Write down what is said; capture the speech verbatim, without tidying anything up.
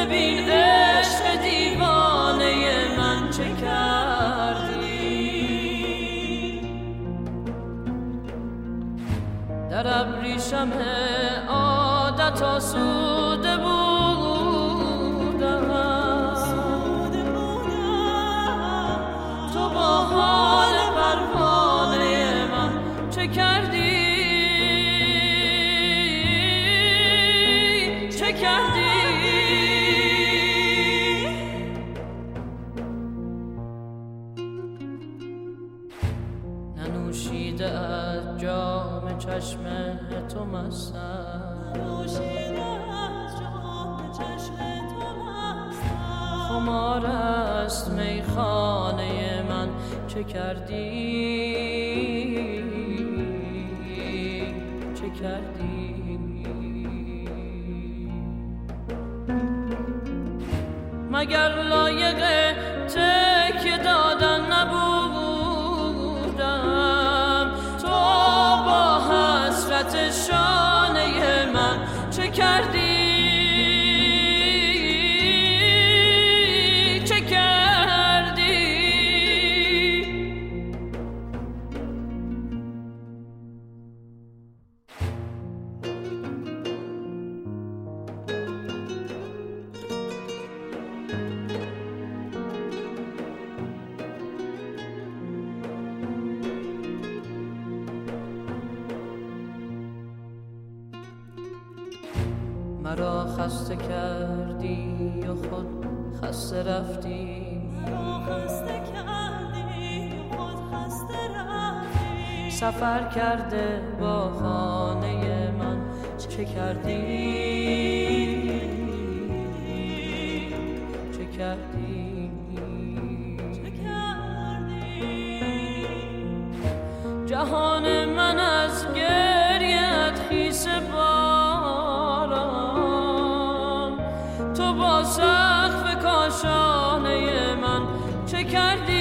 ببین عشق دیوانه من چه کردی. در ابریشم عادت آسوده بودم، تو با حال پروانه من چه کردی، چه کردی. ننوشیده از جام چشم تو مستم، ننوشیده از جام چشم تو مستم. خمار است میخانه من چه کردی، چه کردی. مگر لایق تکیه دادن نبودم، تو با حسرت شانه من چه کردی، چه کردی. مرا خسته کردی و خود خسته رفتی، مرا خسته کردی و خود خسته رفتی. سفر کرده با خانه من چه کردی، چه کردی، چه کردی. جهان من از گریه‌ات خیس با سقف کاشانه من چه کردی.